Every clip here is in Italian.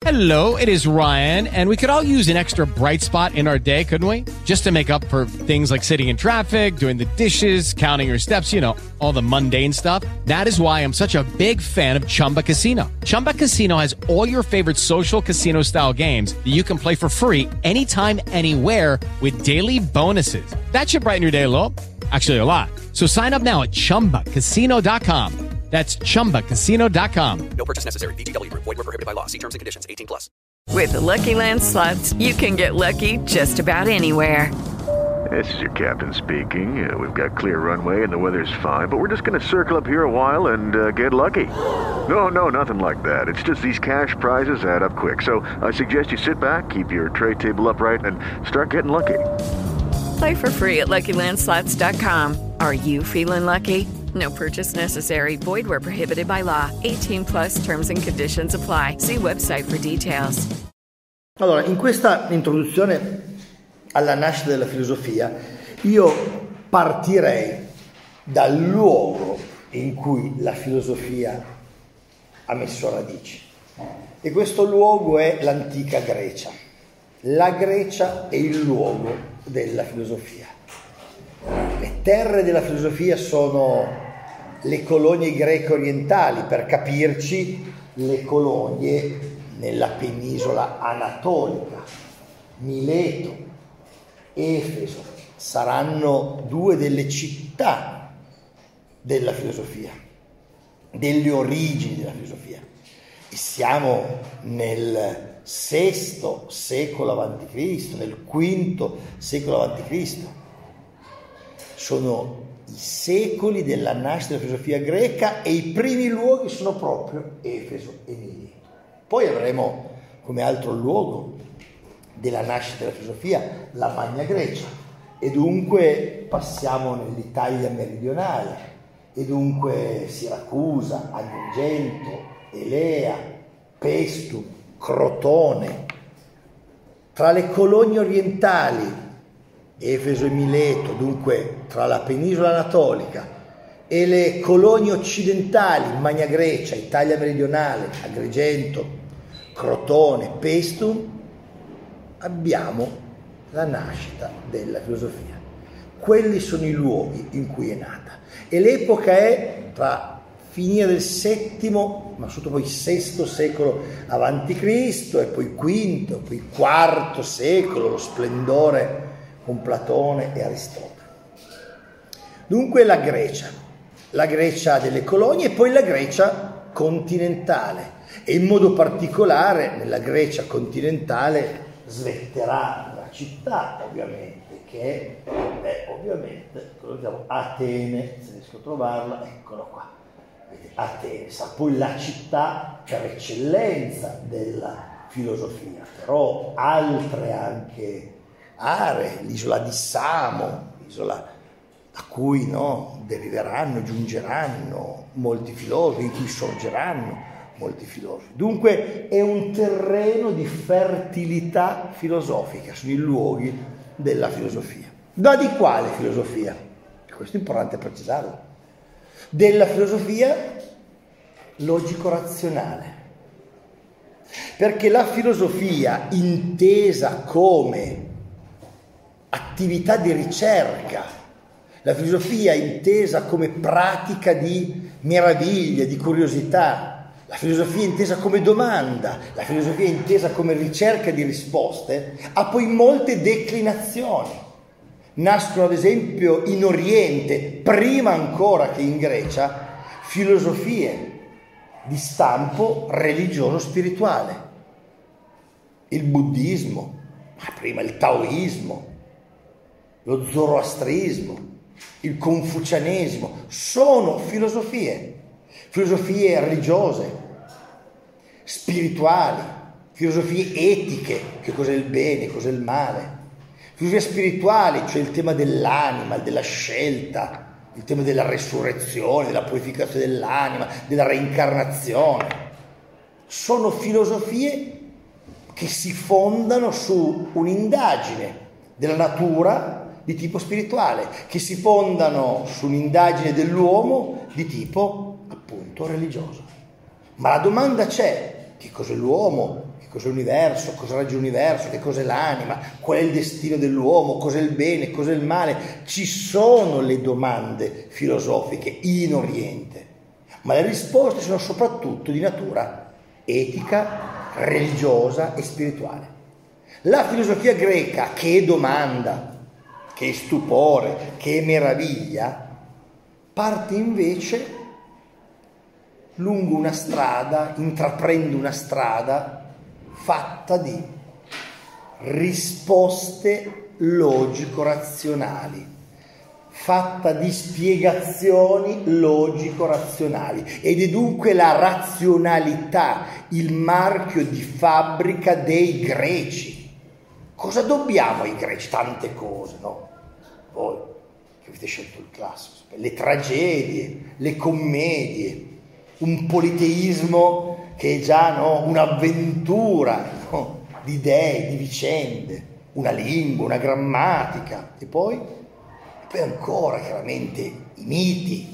Hello, it is Ryan, and we could all use an extra bright spot in our day, couldn't we? Just to make up for things like sitting in traffic, doing the dishes, counting your steps, you know, all the mundane stuff. That is why I'm such a big fan of Chumba Casino. Chumba Casino has all your favorite social casino-style games that you can play for free anytime, anywhere with daily bonuses. That should brighten your day a little. Actually, a lot. So sign up now at ChumbaCasino.com. That's ChumbaCasino.com. No purchase necessary. VGW Group. Void where prohibited by law. See terms and conditions. 18+. With the Lucky Land Slots, you can get lucky just about anywhere. This is your captain speaking. We've got clear runway and the weather's fine, but we're just going to circle up here a while and get lucky. No, nothing like that. It's just these cash prizes add up quick. So I suggest you sit back, keep your tray table upright, and start getting lucky. Play for free at LuckyLandSlots.com. Are you feeling lucky? No purchase necessary. Void where prohibited by law. 18+ terms and conditions apply. See website for details. Allora, in questa introduzione alla nascita della filosofia, io partirei dal luogo in cui la filosofia ha messo radici. E questo luogo è l'antica Grecia. La Grecia è il luogo della filosofia. Le terre della filosofia sono le colonie greche orientali, per capirci, le colonie nella penisola anatolica. Mileto, Efeso saranno due delle città della filosofia, delle origini della filosofia. E siamo nel VI secolo a.C., nel V secolo a.C. Sono i secoli della nascita della filosofia greca e i primi luoghi sono proprio Efeso e Mileto. Poi avremo come altro luogo della nascita della filosofia la Magna Grecia, e dunque passiamo nell'Italia meridionale, e dunque Siracusa, Agrigento, Elea, Paestum, Crotone. Tra le colonie orientali Efeso e Mileto, dunque tra la penisola anatolica, e le colonie occidentali, Magna Grecia, Italia meridionale, Agrigento, Crotone, Paestum, abbiamo la nascita della filosofia. Quelli sono i luoghi in cui è nata. E l'epoca è tra finire del VII, ma soprattutto poi VI secolo avanti Cristo, e poi V, e poi IV secolo, lo splendore con Platone e Aristotele. Dunque la Grecia delle colonie, e poi la Grecia continentale, e in modo particolare nella Grecia continentale svetterà la città, ovviamente, che è ovviamente Atene, se riesco a trovarla, eccola qua. Atene sarà poi la città per eccellenza della filosofia, però altre anche aree, l'isola di Samo, isola da cui deriveranno, giungeranno molti filosofi, in cui sorgeranno molti filosofi. Dunque è un terreno di fertilità filosofica, sono i luoghi della filosofia. Da di quale filosofia? Questo è importante precisarlo. Della filosofia logico-razionale. Perché la filosofia, intesa come attività di ricerca, la filosofia intesa come pratica di meraviglia, di curiosità, la filosofia intesa come domanda, la filosofia intesa come ricerca di risposte, ha poi molte declinazioni. Nascono ad esempio in Oriente, prima ancora che in Grecia, filosofie di stampo religioso-spirituale. Il buddismo, ma prima il taoismo, lo zoroastrismo, il confucianesimo, sono filosofie religiose, spirituali, filosofie etiche, che cos'è il bene, cos'è il male, filosofie spirituali, cioè il tema dell'anima, della scelta, il tema della resurrezione, della purificazione dell'anima, della reincarnazione. Sono filosofie che si fondano su un'indagine della natura di tipo spirituale, che si fondano su un'indagine dell'uomo di tipo appunto religioso. Ma la domanda c'è: che cos'è l'uomo? Che cos'è l'universo, cosa regge l'universo, che cos'è l'anima, qual è il destino dell'uomo, cos'è il bene, cos'è il male. Ci sono le domande filosofiche in Oriente, ma le risposte sono soprattutto di natura etica, religiosa e spirituale. La filosofia greca, che domanda, che stupore, che meraviglia, parte invece lungo una strada, intraprende una strada fatta di risposte logico-razionali, fatta di spiegazioni logico-razionali, ed è dunque la razionalità il marchio di fabbrica dei greci. Cosa dobbiamo ai greci? Tante cose, no? Voi che avete scelto il classico, le tragedie, le commedie, un politeismo che è già, no, un'avventura, no, di dei, di vicende, una lingua, una grammatica, e poi ancora chiaramente i miti,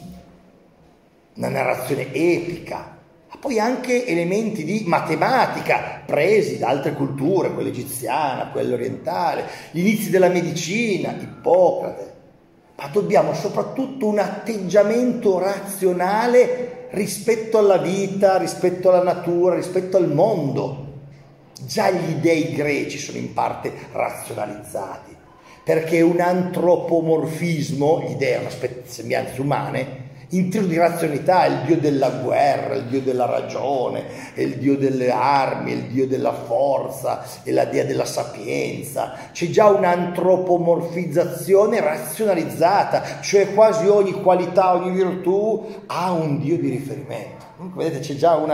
una narrazione epica, ma poi anche elementi di matematica presi da altre culture, quella egiziana, quella orientale, gli inizi della medicina, Ippocrate. Ma dobbiamo soprattutto un atteggiamento razionale rispetto alla vita, rispetto alla natura, rispetto al mondo. Già gli dei greci sono in parte razionalizzati, perché un antropomorfismo, gli dei hanno sembianze umane, intriso di razionalità, è il dio della guerra, il dio della ragione, è il dio delle armi, è il dio della forza, è la dea della sapienza. C'è già un'antropomorfizzazione razionalizzata, cioè quasi ogni qualità, ogni virtù ha un dio di riferimento. Dunque, vedete, c'è già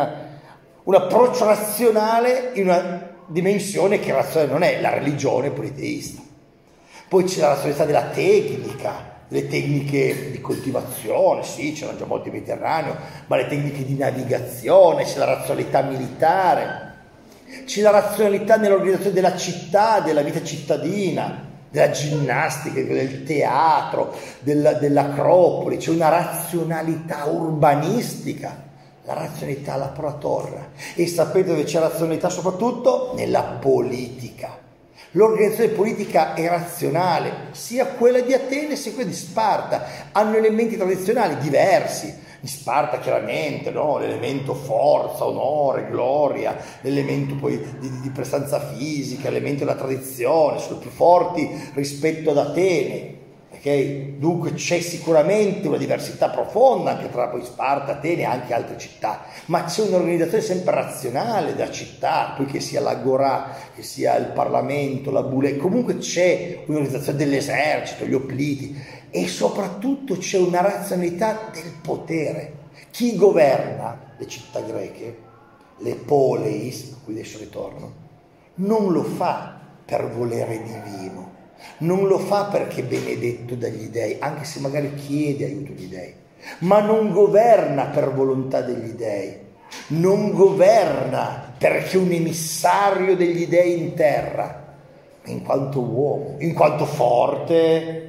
un approccio razionale in una dimensione che razionale non è, la religione politeista. Poi c'è la razionalità della tecnica, le tecniche di coltivazione, sì, c'erano già molto in Mediterraneo, ma le tecniche di navigazione, c'è la razionalità militare, c'è la razionalità nell'organizzazione della città, della vita cittadina, della ginnastica, del teatro, dell'acropoli, c'è una razionalità urbanistica, la razionalità alla Pro Torre. E sapete dove c'è razionalità soprattutto? Nella politica. L'organizzazione politica è razionale, sia quella di Atene sia quella di Sparta, hanno elementi tradizionali diversi. In Sparta chiaramente, no? L'elemento forza, onore, gloria, l'elemento poi di prestanza fisica, l'elemento della tradizione, sono più forti rispetto ad Atene. Okay? Dunque c'è sicuramente una diversità profonda anche tra poi Sparta, Atene e anche altre città, ma c'è un'organizzazione sempre razionale della città, poi che sia l'agorà, che sia il Parlamento, la Bule, comunque c'è un'organizzazione dell'esercito, gli opliti, e soprattutto c'è una razionalità del potere. Chi governa le città greche, le poleis, a cui adesso ritorno, non lo fa per volere divino, non lo fa perché è benedetto dagli dei, anche se magari chiede aiuto agli dei, ma non governa per volontà degli dei, non governa perché è un emissario degli dei in terra, ma in quanto uomo, in quanto forte,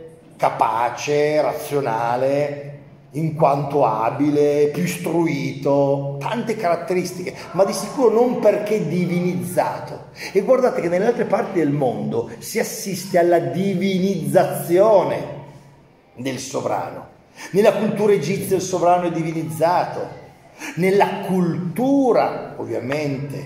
capace, razionale, in quanto abile, più istruito, tante caratteristiche, ma di sicuro non perché divinizzato. E guardate che nelle altre parti del mondo si assiste alla divinizzazione del sovrano. Nella cultura egizia il sovrano è divinizzato, nella cultura ovviamente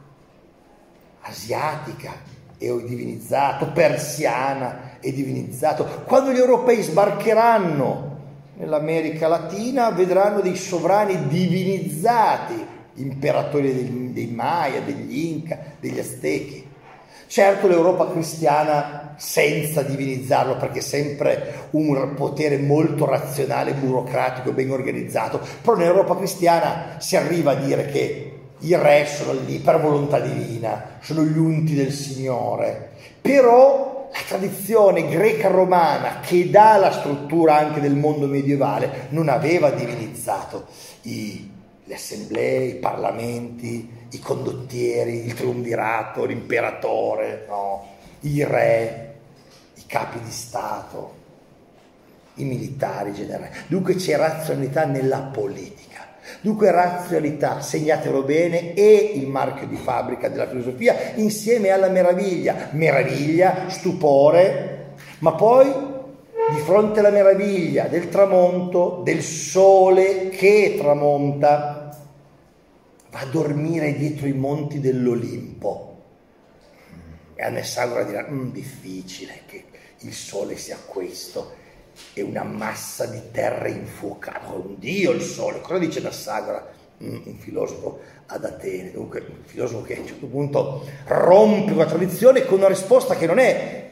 asiatica è divinizzato, persiana è divinizzato. Quando gli europei sbarcheranno nell'America Latina vedranno dei sovrani divinizzati, imperatori dei Maya, degli Inca, degli Aztechi. Certo l'Europa cristiana senza divinizzarlo, perché è sempre un potere molto razionale, burocratico, ben organizzato, però nell'Europa cristiana si arriva a dire che i re sono lì per volontà divina, sono gli unti del Signore, però la tradizione greca-romana, che dà la struttura anche del mondo medievale, non aveva divinizzato le assemblee, i parlamenti, i condottieri, il triumvirato, l'imperatore, no? I re, i capi di Stato, i militari generali. Dunque c'è razionalità nella politica. Dunque razionalità, segnatelo bene, è il marchio di fabbrica della filosofia insieme alla meraviglia. Meraviglia, stupore, ma poi di fronte alla meraviglia del tramonto, del sole che tramonta, va a dormire dietro i monti dell'Olimpo. E Anassagora dirà, difficile che il sole sia questo. È una massa di terra infuocata, un dio il sole. Cosa dice Anassagora? Un filosofo ad Atene, dunque un filosofo che a un certo punto rompe la tradizione con una risposta che non è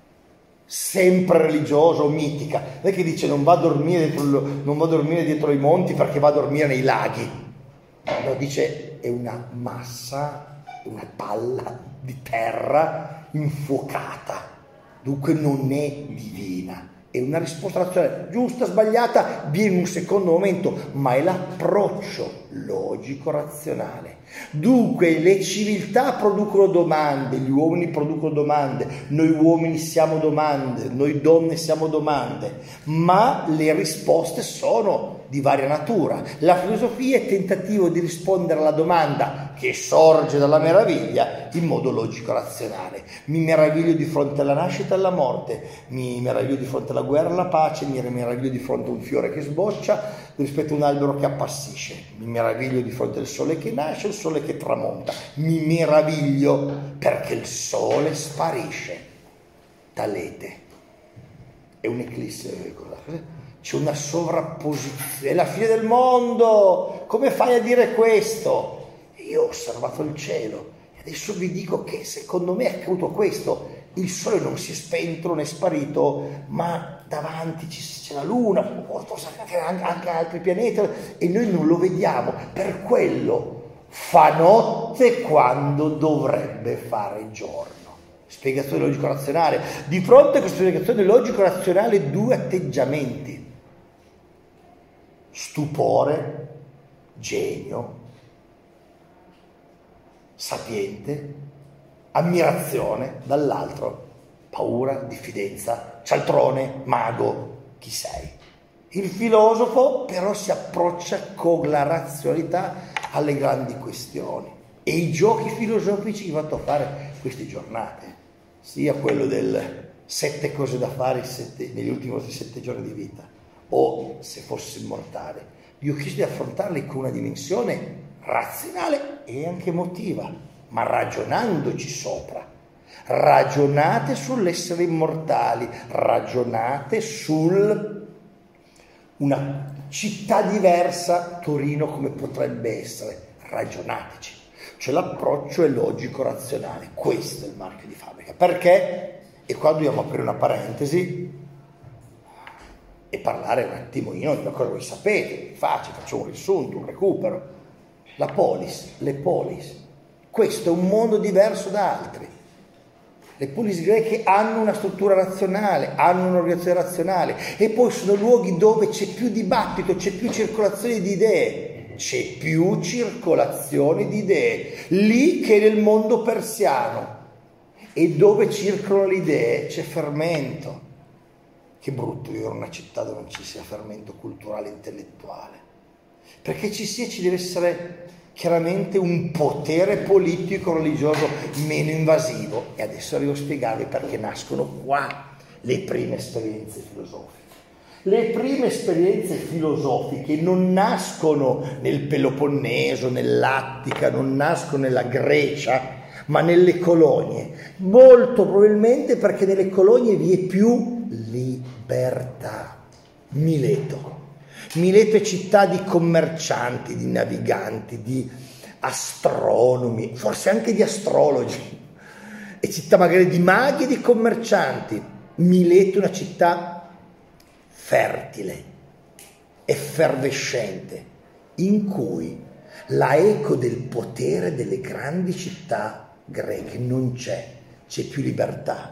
sempre religiosa o mitica, non è che dice non va a dormire dietro i monti perché va a dormire nei laghi, no, dice è una massa, una palla di terra infuocata, dunque non è divina. È una risposta razionale, giusta, sbagliata, viene in un secondo momento, ma è l'approccio logico-razionale. Dunque le civiltà producono domande, gli uomini producono domande, noi uomini siamo domande, noi donne siamo domande, ma le risposte sono di varia natura. La filosofia è tentativo di rispondere alla domanda che sorge dalla meraviglia in modo logico-razionale. Mi meraviglio di fronte alla nascita e alla morte, mi meraviglio di fronte alla guerra e alla pace, mi meraviglio di fronte a un fiore che sboccia rispetto a un albero che appassisce, mi meraviglio di fronte al sole che nasce e il sole che tramonta, mi meraviglio perché il sole sparisce. Talete è un'eclisse, c'è una sovrapposizione, è la fine del mondo, come fai a dire questo? Io ho osservato il cielo e adesso vi dico che secondo me è accaduto questo, il sole non si è spento, non è sparito, ma davanti c'è la luna, forse anche altri pianeti e noi non lo vediamo, per quello fa notte quando dovrebbe fare giorno. Spiegazione logico-razionale. Di fronte a questa spiegazione logico-razionale due atteggiamenti: stupore, genio, sapiente, ammirazione, dall'altro paura, diffidenza, cialtrone, mago, chi sei? Il filosofo però si approccia con la razionalità alle grandi questioni e i giochi filosofici che vanno a fare queste giornate, sia quello del 7 cose da fare negli ultimi 7 giorni di vita, o se fosse immortale, io ho chiesto di affrontarli con una dimensione razionale e anche emotiva, ma ragionandoci sopra. Ragionate sull'essere immortali, ragionate sul una città diversa, Torino come potrebbe essere, ragionateci. Cioè l'approccio è logico-razionale, questo è il marchio di fabbrica. Perché? E qua dobbiamo aprire una parentesi e parlare un attimino di una cosa che voi sapete, facile, faccio un riassunto, un recupero. La polis, le polis, questo è un mondo diverso da altri. Le polis greche hanno una struttura razionale, hanno un'organizzazione razionale e poi sono luoghi dove c'è più dibattito, c'è più circolazione di idee, c'è più circolazione di idee, lì che nel mondo persiano, e dove circolano le idee c'è fermento. Che brutto vivere in una città dove non ci sia fermento culturale e intellettuale, perché ci deve essere chiaramente un potere politico religioso meno invasivo. E adesso arrivo a spiegarvi perché nascono qua le prime esperienze filosofiche. Le prime esperienze filosofiche non nascono nel Peloponneso, nell'Attica, non nascono nella Grecia, ma nelle colonie. Molto probabilmente perché nelle colonie vi è più libertà. Mileto è città di commercianti, di naviganti, di astronomi, forse anche di astrologi, è città magari di maghi e di commercianti. Mileto è una città fertile, effervescente, in cui la eco del potere delle grandi città greche non c'è più libertà.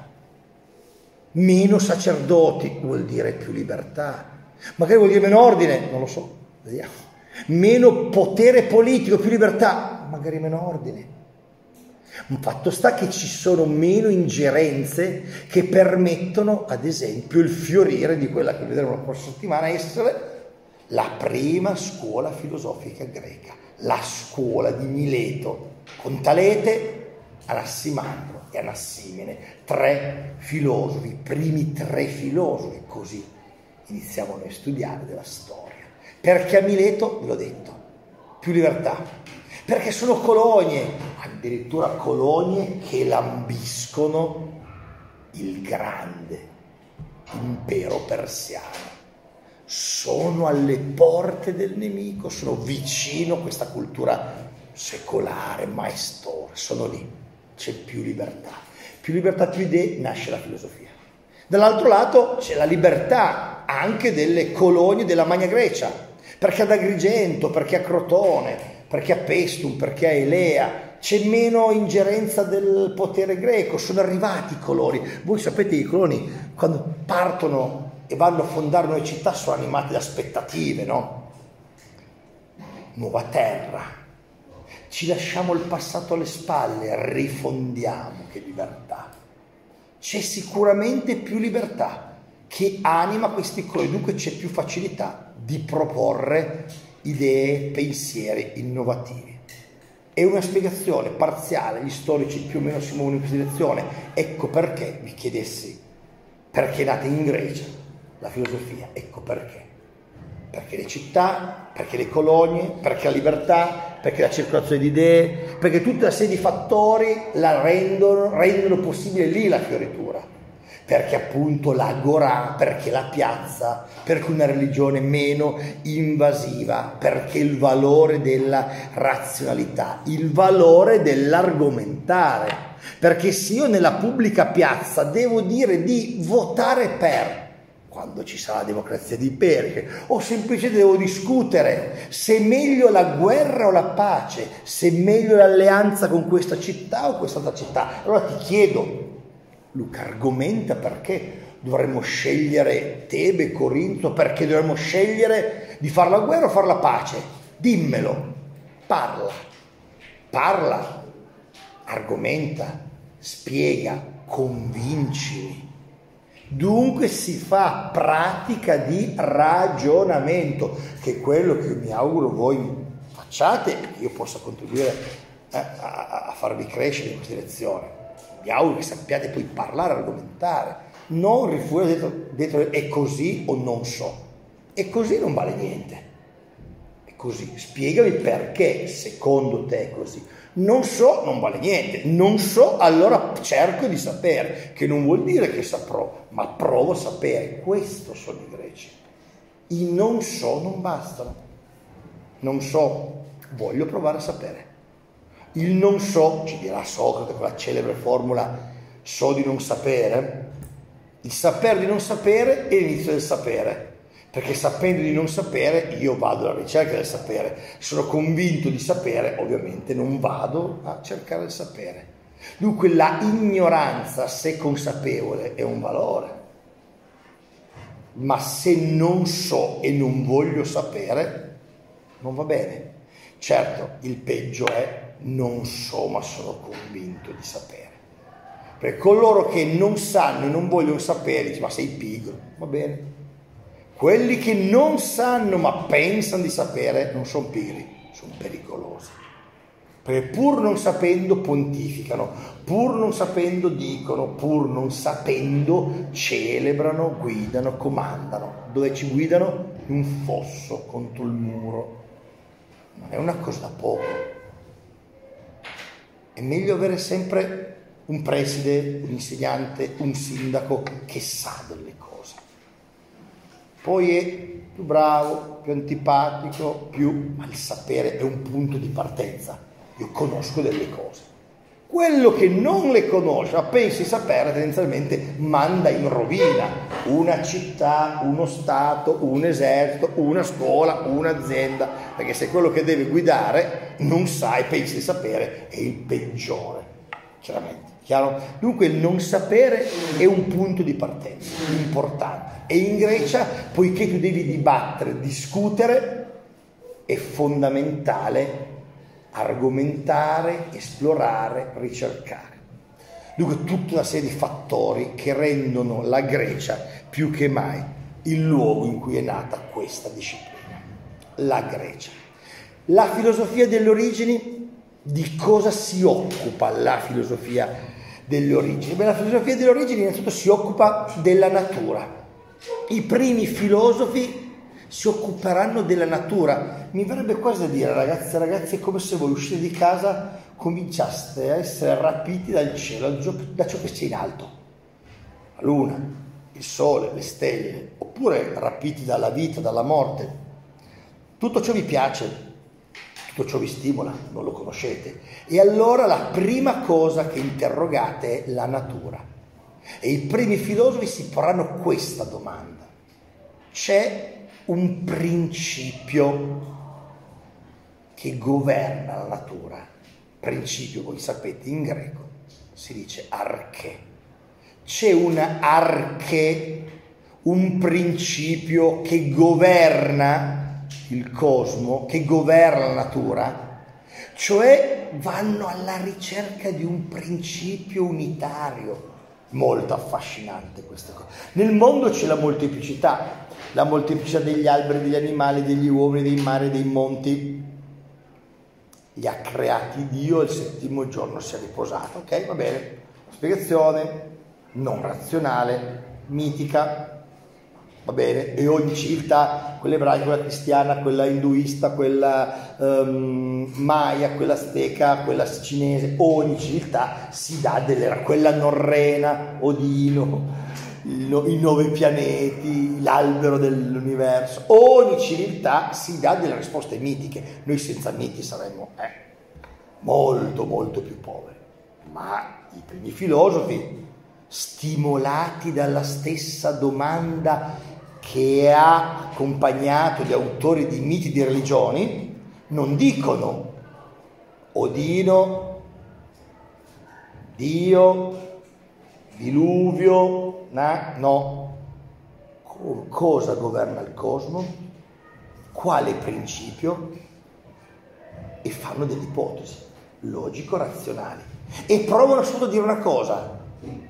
Meno sacerdoti vuol dire più libertà. Magari vuol dire meno ordine, non lo so, vediamo. Meno potere politico, più libertà, magari meno ordine. Un fatto sta che ci sono meno ingerenze che permettono, ad esempio, il fiorire di quella che vedremo la prossima settimana essere la prima scuola filosofica greca, la scuola di Mileto, con Talete, Anassimandro e Anassimene, 3 filosofi, i primi 3 filosofi, così iniziamo noi a studiare della storia. Perché a Mileto, ve l'ho detto, più libertà, perché sono colonie, addirittura colonie che lambiscono il grande impero persiano. Sono alle porte del nemico, sono vicino a questa cultura secolare, maestosa, sono lì, c'è più libertà, più idee, nasce la filosofia. Dall'altro lato c'è la libertà anche delle colonie della Magna Grecia, perché ad Agrigento, perché a Crotone, perché a Paestum, perché a Elea c'è meno ingerenza del potere greco, sono arrivati i coloni. Voi sapete che i coloni quando partono e vanno a fondare nuove città sono animati da aspettative, no? Nuova terra, ci lasciamo il passato alle spalle, rifondiamo, che libertà. C'è sicuramente più libertà che anima questi coloni, dunque c'è più facilità di proporre idee, pensieri innovativi. È una spiegazione parziale, gli storici più o meno si muovono in questa direzione. Ecco perché vi chiedessi perché è nata in Grecia la filosofia, ecco perché. Perché le città, perché le colonie, perché la libertà, perché la circolazione di idee, perché tutta una serie di fattori la rendono possibile lì la fioritura. Perché appunto l'agorà, perché la piazza, perché una religione meno invasiva, perché il valore della razionalità, il valore dell'argomentare. Perché se io nella pubblica piazza devo dire di votare per, quando ci sarà la democrazia di Pericles, o semplicemente devo discutere se è meglio la guerra o la pace, se è meglio l'alleanza con questa città o quest'altra città, allora ti chiedo, Luca, argomenta perché dovremmo scegliere Tebe, Corinto, perché dovremmo scegliere di fare la guerra o fare la pace? Dimmelo, parla, argomenta, spiega, convincimi. Dunque si fa pratica di ragionamento, che è quello che mi auguro voi facciate e che io possa contribuire a farvi crescere in questa direzione. Mi auguro che sappiate poi parlare, argomentare, non rifugire dietro è così o non so. E così non vale niente. È così. Spiegami perché secondo te è così. Non so, non vale niente. Non so, allora cerco di sapere, che non vuol dire che saprò, ma provo a sapere. Questo sono i greci. I non so non bastano. Non so, voglio provare a sapere. Il non so, ci dirà Socrate con la celebre formula so di non sapere, il sapere di non sapere è l'inizio del sapere, perché sapendo di non sapere io vado alla ricerca del sapere, sono convinto di sapere, ovviamente non vado a cercare il sapere. Dunque la ignoranza, se consapevole, è un valore, ma se non so e non voglio sapere, non va bene. Certo, il peggio è non so ma sono convinto di sapere, perché coloro che non sanno e non vogliono sapere dice ma sei pigro, va bene. Quelli che non sanno ma pensano di sapere non sono pigri, sono pericolosi, perché pur non sapendo pontificano, pur non sapendo dicono, pur non sapendo celebrano, guidano, comandano. Dove ci guidano? In un fosso contro il muro. Non è una cosa da poco. È meglio avere sempre un preside, un insegnante, un sindaco che sa delle cose. Poi è più bravo, più antipatico, ma il sapere è un punto di partenza. Io conosco delle cose. Quello che non le conosce, ma pensa di sapere, tendenzialmente manda in rovina una città, uno stato, un esercito, una scuola, un'azienda, perché se quello che deve guidare non sa e pensa di sapere è il peggiore, chiaramente, chiaro? Dunque il non sapere è un punto di partenza importante e in Grecia, poiché tu devi dibattere, discutere, è fondamentale argomentare, esplorare, ricercare. Dunque tutta una serie di fattori che rendono la Grecia più che mai il luogo in cui è nata questa disciplina. la Grecia. La filosofia delle origini, di cosa si occupa la filosofia delle origini? Beh, la filosofia delle origini innanzitutto si occupa della natura. I primi filosofi si occuperanno della natura. Mi verrebbe quasi da dire, ragazzi e ragazzi, è come se voi uscite di casa cominciaste a essere rapiti dal cielo, da ciò che c'è in alto, la luna, il sole, le stelle, oppure rapiti dalla vita, dalla morte. Tutto ciò vi piace, tutto ciò vi stimola, non lo conoscete. E allora la prima cosa che interrogate è la natura. E i primi filosofi si porranno questa domanda: c'è un principio che governa la natura? Principio, voi sapete, in greco si dice arche. C'è un arche, un principio che governa il cosmo, che governa la natura? Cioè vanno alla ricerca di un principio unitario. Molto affascinante questa cosa. Nel mondo c'è la molteplicità degli alberi, degli animali, degli uomini, dei mari, dei monti. Li ha creati Dio, il settimo giorno si è riposato. Ok, va bene. Spiegazione non razionale, mitica, va bene. E ogni civiltà, quella ebraica, quella cristiana, quella induista, quella maya, quella azteca, quella cinese, ogni civiltà si dà quella norrena, Odino, i 9 pianeti, l'albero dell'universo. Ogni civiltà si dà delle risposte mitiche. Noi senza miti saremmo molto molto più poveri. Ma i primi filosofi, stimolati dalla stessa domanda che ha accompagnato gli autori di miti di religioni, non dicono Odino, Dio, diluvio, no. Cosa governa il cosmo? Quale principio? E fanno delle ipotesi logico-razionali e provano solo a dire una cosa: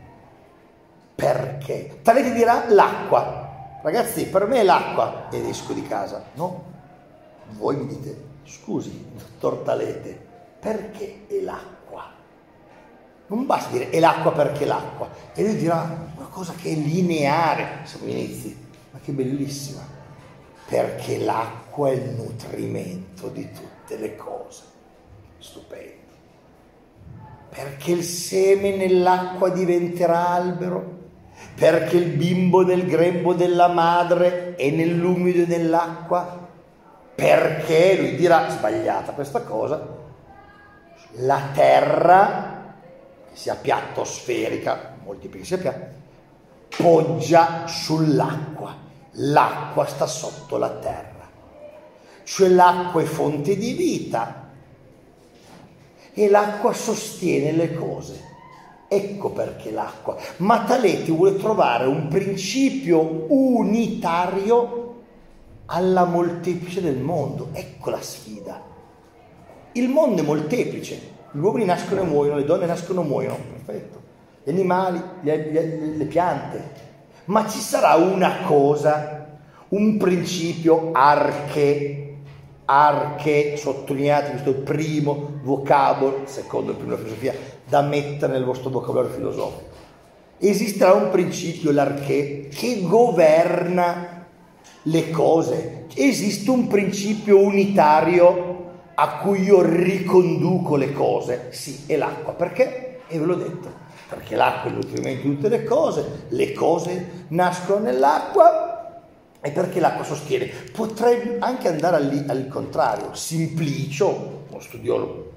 perché? Talete dirà l'acqua. Ragazzi, per me è l'acqua ed esco di casa. No, voi mi dite: scusi, dottor Talete, perché è l'acqua? Non basta dire è l'acqua perché l'acqua. E lui dirà una cosa che è lineare. Siamo inizi, ma che bellissima. Perché l'acqua è il nutrimento di tutte le cose. Stupendo. Perché il seme nell'acqua diventerà albero. Perché il bimbo nel grembo della madre è nell'umido dell'acqua. Perché, lui dirà, sbagliata questa cosa, la terra, sia piatta o sferica, molti pensi sia piatta, poggia sull'acqua. L'acqua sta sotto la terra. Cioè l'acqua è fonte di vita e l'acqua sostiene le cose. Ecco perché l'acqua. Ma Talete vuole trovare un principio unitario alla molteplice del mondo. Ecco la sfida. Il mondo è molteplice. Gli uomini nascono e muoiono, le donne nascono e muoiono, perfetto. Gli animali, le piante. Ma ci sarà una cosa, un principio arche, sottolineate, questo è il primo vocabolo, secondo il primo filosofia, da mettere nel vostro vocabolario filosofico. Esisterà un principio, l'arche, che governa le cose. Esiste un principio unitario a cui io riconduco le cose. Sì, è l'acqua. Perché? E ve l'ho detto. Perché l'acqua è il nutrimento di tutte le cose nascono nell'acqua e perché l'acqua sostiene. Potrei anche andare al contrario. Simplicio, uno studioso,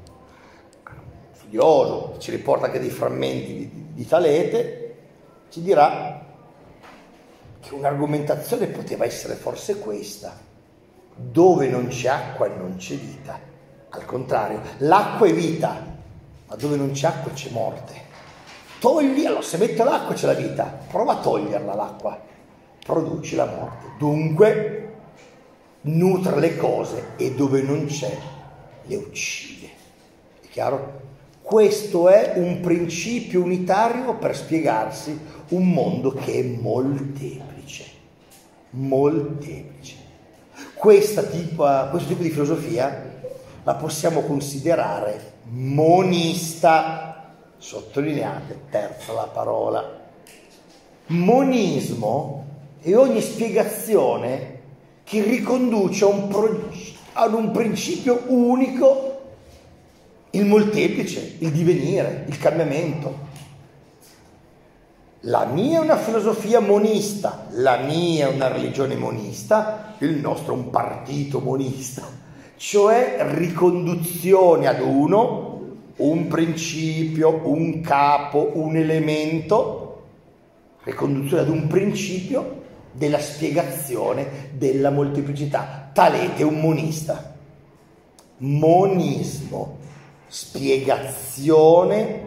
ci riporta anche dei frammenti di Talete, ci dirà che un'argomentazione poteva essere forse questa: dove non c'è acqua non c'è vita. Al contrario, l'acqua è vita, ma dove non c'è acqua c'è morte. Allora, se metto l'acqua c'è la vita, prova a toglierla l'acqua, produci la morte. Dunque nutre le cose e dove non c'è le uccide. È chiaro? Questo è un principio unitario per spiegarsi un mondo che è molteplice. questo tipo di filosofia la possiamo considerare monista, sottolineate, terza la parola. Monismo è ogni spiegazione che riconduce ad un principio unico il molteplice, il divenire, il cambiamento. La mia è una filosofia monista, la mia è una religione monista, il nostro è un partito monista, cioè riconduzione ad un principio, un capo, un elemento, riconduzione ad un principio della spiegazione della molteplicità. Talete è un monista. Monismo, spiegazione,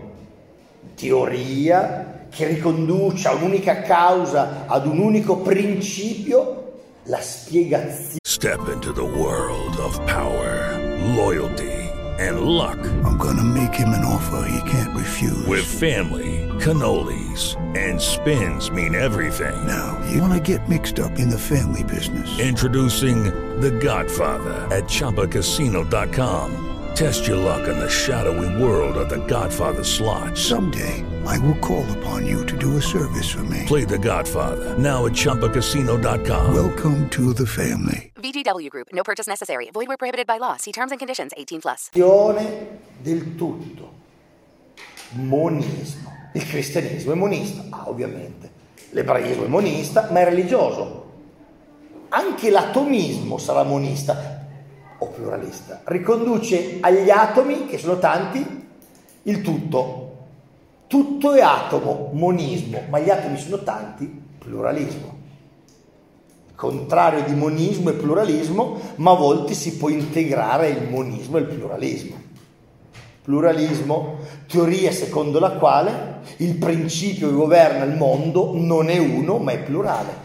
teoria che riconduce a un'unica causa, ad un unico principio, la spiegazione. Step into the world of power, loyalty, and luck. I'm gonna make him an offer he can't refuse. With family, cannolis, and spins mean everything. Now, you wanna get mixed up in the family business. Introducing The Godfather at ChumbaCasino.com. Test your luck in the shadowy world of The Godfather slot. Someday, I will call upon you to do a service for me. Play The Godfather now at ChumbaCasino.com. Welcome to the family. VGW Group. No purchase necessary. Void where prohibited by law. See terms and conditions. 18+. Del tutto. Monismo. Il cristianesimo è monista? Ovviamente. L'ebraismo è monista, ma è religioso. Anche l'atomismo sarà monista o pluralista. Riconduce agli atomi, che sono tanti, il tutto. Tutto è atomo, monismo, ma gli atomi sono tanti, pluralismo. Contrario di monismo e pluralismo, ma a volte si può integrare il monismo e il pluralismo. Pluralismo, teoria secondo la quale il principio che governa il mondo non è uno, ma è plurale.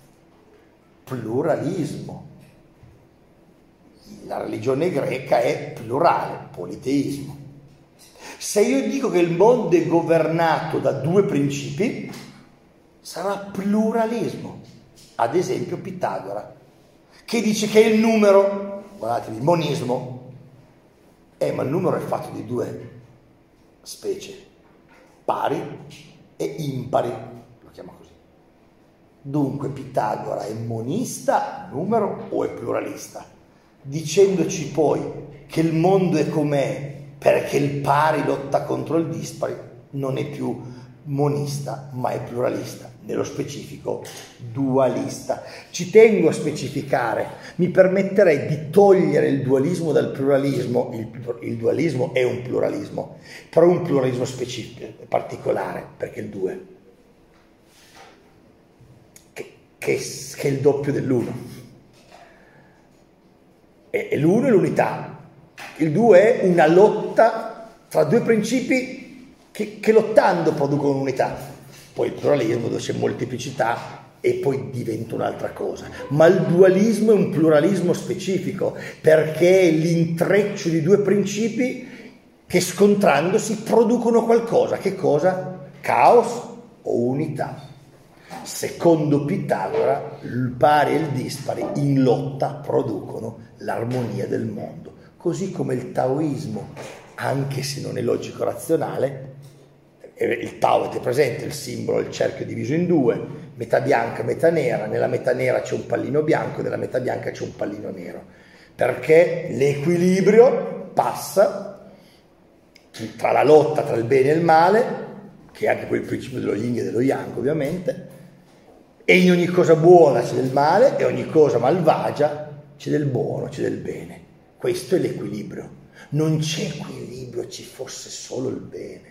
Pluralismo. La religione greca è plurale, politeismo. Se io dico che il mondo è governato da due principi, sarà pluralismo. Ad esempio Pitagora, che dice che il numero, guardatevi, monismo, ma il numero è fatto di due specie, pari e impari, lo chiama così. Dunque Pitagora è monista, numero, o è pluralista? Dicendoci poi che il mondo è com'è perché il pari lotta contro il dispari, non è più monista ma è pluralista, nello specifico dualista. Ci tengo a specificare, mi permetterei di togliere il dualismo dal pluralismo. Il dualismo è un pluralismo, però un pluralismo specifico, particolare, perché il due che è il doppio dell'uno, e l'uno è l'unità. Il due è una lotta tra due principi che lottando producono un'unità. Poi il pluralismo dove c'è molteplicità e poi diventa un'altra cosa. Ma il dualismo è un pluralismo specifico perché è l'intreccio di due principi che scontrandosi producono qualcosa. Che cosa? Caos o unità. Secondo Pitagora, il pari e il dispari in lotta producono l'armonia del mondo. Così come il taoismo, anche se non è logico-razionale, il Tao, avete presente il simbolo, il cerchio diviso in due, metà bianca, metà nera, nella metà nera c'è un pallino bianco, nella metà bianca c'è un pallino nero, perché l'equilibrio passa tra la lotta tra il bene e il male, che è anche quel principio dello yin e dello yang ovviamente, e in ogni cosa buona c'è del male e ogni cosa malvagia c'è del buono, c'è del bene. Questo è l'equilibrio. Non c'è equilibrio, ci fosse solo il bene.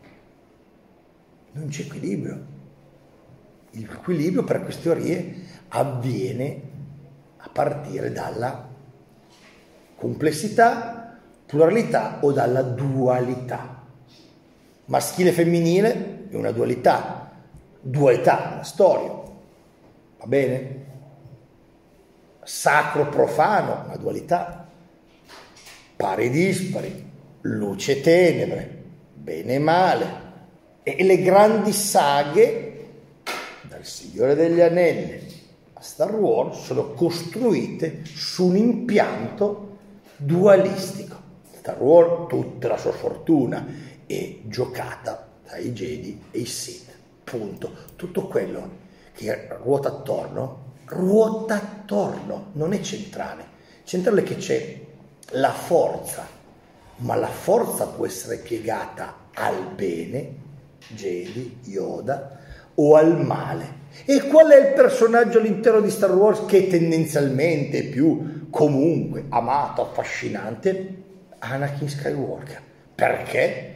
Non c'è equilibrio. L'equilibrio per queste teorie avviene a partire dalla complessità, pluralità o dalla dualità. Maschile e femminile è una dualità, una storia, va bene? Sacro profano, una dualità, pari e dispari, luce e tenebre, bene e male. E le grandi saghe, dal Signore degli Anelli a Star Wars sono costruite su un impianto dualistico. Star Wars, tutta la sua fortuna è giocata tra i Jedi e i Sith, punto. Tutto quello che ruota attorno, non è centrale. Centrale è che c'è la forza, ma la forza può essere piegata al bene, Jedi, Yoda, o al male. E qual è il personaggio all'interno di Star Wars che tendenzialmente è più comunque amato, affascinante? Anakin Skywalker. Perché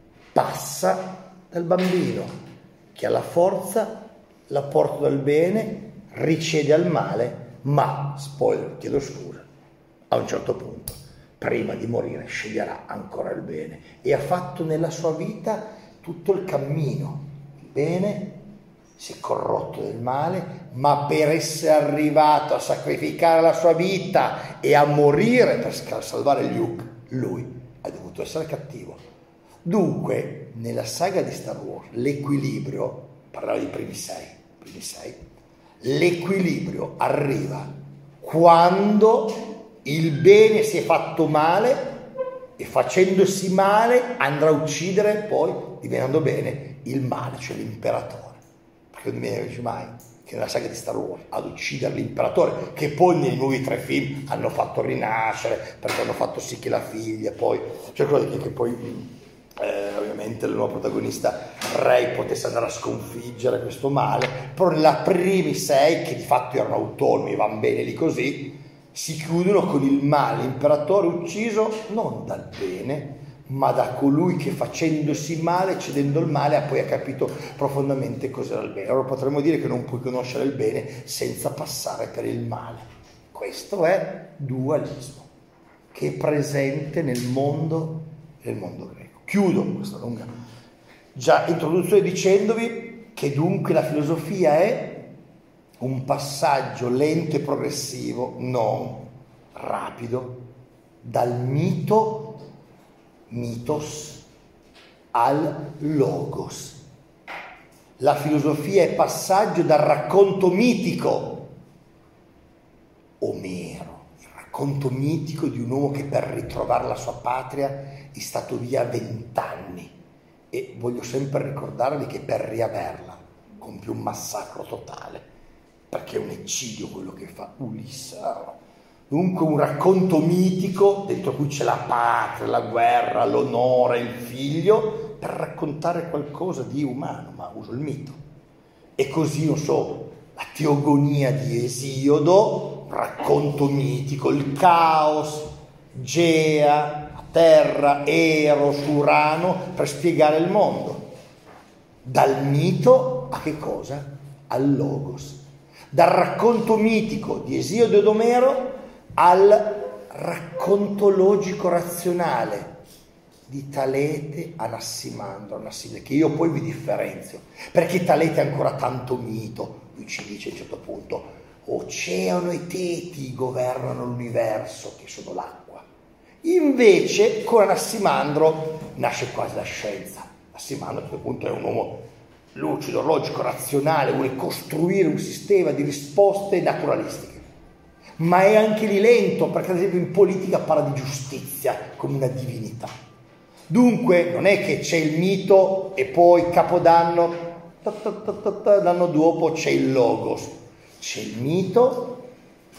passa dal bambino che ha la forza, la porta dal bene, ricede al male, ma, spoiler, chiedo scusa, a un certo punto, prima di morire, sceglierà ancora il bene. E ha fatto nella sua vita tutto il cammino. Il bene si è corrotto del male, ma per essere arrivato a sacrificare la sua vita e a morire per salvare Luke, lui ha dovuto essere cattivo. Dunque, nella saga di Star Wars, l'equilibrio, parlavo dei primi sei, l'equilibrio arriva quando il bene si è fatto male e facendosi male andrà a uccidere poi, diventando bene, il male, cioè l'imperatore. Perché non mi dice mai che nella saga di Star Wars ad uccidere l'imperatore, che poi nei nuovi 3 film hanno fatto rinascere, perché hanno fatto sì che la figlia poi, cioè che poi ovviamente il nuovo protagonista Rey potesse andare a sconfiggere questo male, però nella primi 6, che di fatto erano autonomi, van bene lì così, si chiudono con il male, l'imperatore ucciso non dal bene, ma da colui che facendosi male, cedendo il male, poi ha capito profondamente cos'era il bene. Allora potremmo dire che non puoi conoscere il bene senza passare per il male. Questo è dualismo che è presente nel mondo greco. Chiudo questa lunga introduzione dicendovi che dunque la filosofia è un passaggio lento e progressivo, non rapido, dal mitos al logos. La filosofia è passaggio dal racconto mitico, Omero, il racconto mitico di un uomo che per ritrovare la sua patria è stato via 20 anni, e voglio sempre ricordarvi che per riaverla compie un massacro totale, perché è un eccidio quello che fa Ulisse. Dunque un racconto mitico dentro cui c'è la patria, la guerra, l'onore, il figlio, per raccontare qualcosa di umano, ma uso il mito. E così, non so, la teogonia di Esiodo, un racconto mitico, il caos, Gea, la terra, Eros, Urano, per spiegare il mondo. Dal mito a che cosa? Al logos. Dal racconto mitico di Esiodo ed Omero al racconto logico razionale di Talete, Anassimandro, che io poi vi differenzio, perché Talete è ancora tanto mito. Lui ci dice a un certo punto: oceano e Teti governano l'universo, che sono l'acqua. Invece con Anassimandro nasce quasi la scienza. Anassimandro a questo punto è un uomo lucido, logico, razionale, vuole costruire un sistema di risposte naturalistiche. Ma è anche lì lento, perché ad esempio in politica parla di giustizia come una divinità. Dunque non è che c'è il mito e poi Capodanno, l'anno dopo c'è il logos. C'è il mito,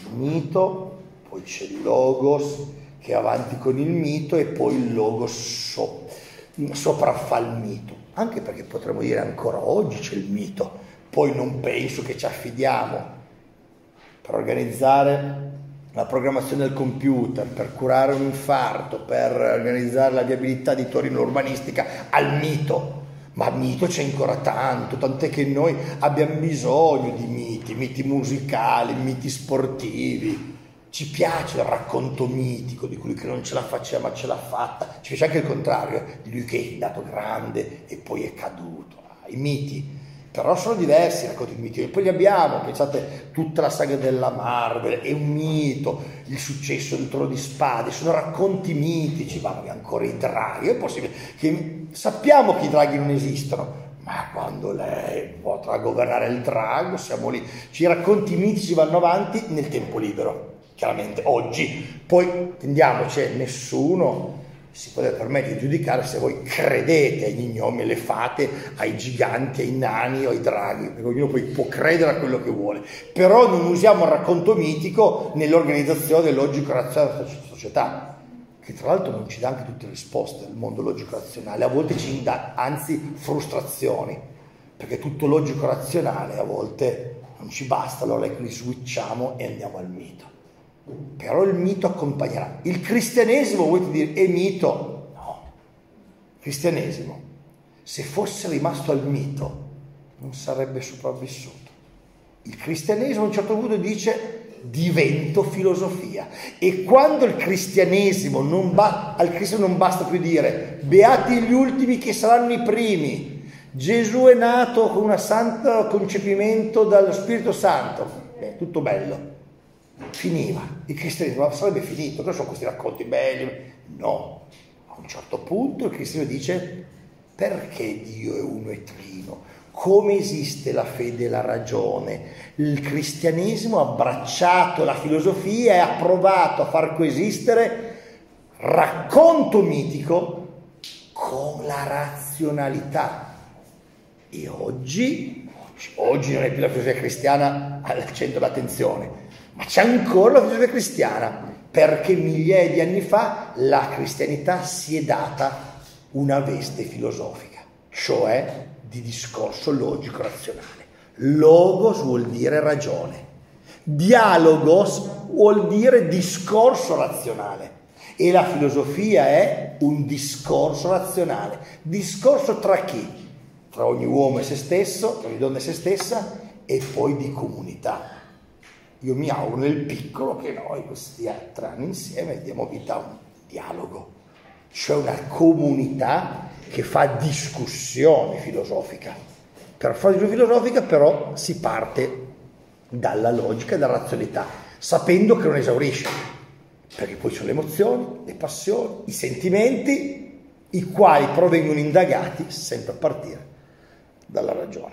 poi c'è il logos che è avanti con il mito, e poi il logos sopraffa il mito. Anche perché potremmo dire ancora oggi c'è il mito, poi non penso che ci affidiamo per organizzare la programmazione del computer, per curare un infarto, per organizzare la viabilità di Torino urbanistica al mito. Ma mito c'è ancora tanto, tant'è che noi abbiamo bisogno di miti musicali, miti sportivi. Ci piace il racconto mitico di quelli che non ce la faceva ma ce l'ha fatta. Ci piace anche il contrario, di lui che è andato grande e poi è caduto. I miti però sono diversi, i racconti mitici, e poi li abbiamo, pensate, tutta la saga della Marvel è un mito, il successo del Trono di Spade, sono racconti mitici, ma ancora i draghi. È possibile che sappiamo che i draghi non esistono, Ma quando lei potrà governare il drago, siamo lì. Ci racconti i mitici vanno avanti nel tempo libero, chiaramente, oggi. Poi, intendiamoci, nessuno si può permettere di giudicare se voi credete ai gnomi, alle fate, ai giganti, ai nani o ai draghi, perché ognuno poi può credere a quello che vuole. Però non usiamo il racconto mitico nell'organizzazione logico-razionale della società, che tra l'altro non ci dà anche tutte le risposte. Il mondo logico-razionale a volte ci dà anzi frustrazioni, perché tutto logico-razionale a volte non ci basta, allora li switchiamo e andiamo al mito. Però il mito accompagnerà. Il cristianesimo, volete dire, è mito? No. Il cristianesimo, se fosse rimasto al mito, non sarebbe sopravvissuto. Il cristianesimo a un certo punto dice divento filosofia, e quando il cristianesimo al cristianesimo non basta più dire beati gli ultimi che saranno i primi, Gesù è nato con un santo concepimento dallo Spirito Santo, tutto bello, finiva, il cristianesimo sarebbe finito. Cosa sono questi racconti belli? No, a un certo punto il cristianesimo dice perché Dio è uno e trino, come esiste la fede e la ragione. Il cristianesimo ha abbracciato la filosofia e ha provato a far coesistere racconto mitico con la razionalità. E oggi non è più la filosofia cristiana al centro dell'attenzione, ma c'è ancora la filosofia cristiana, perché migliaia di anni fa la cristianità si è data una veste filosofica, cioè di discorso logico-razionale. Logos vuol dire ragione, dialogos vuol dire discorso razionale, e la filosofia è un discorso razionale. Discorso tra chi? Tra ogni uomo e se stesso, tra ogni donna e se stessa, e poi di comunità. Io mi auguro nel piccolo che noi questi 3 anni insieme diamo vita a un dialogo, cioè una comunità che fa discussione filosofica. Per fare discussione filosofica però si parte dalla logica e dalla razionalità, sapendo che non esaurisce, perché poi sono le emozioni, le passioni, i sentimenti, i quali però vengono indagati sempre a partire dalla ragione.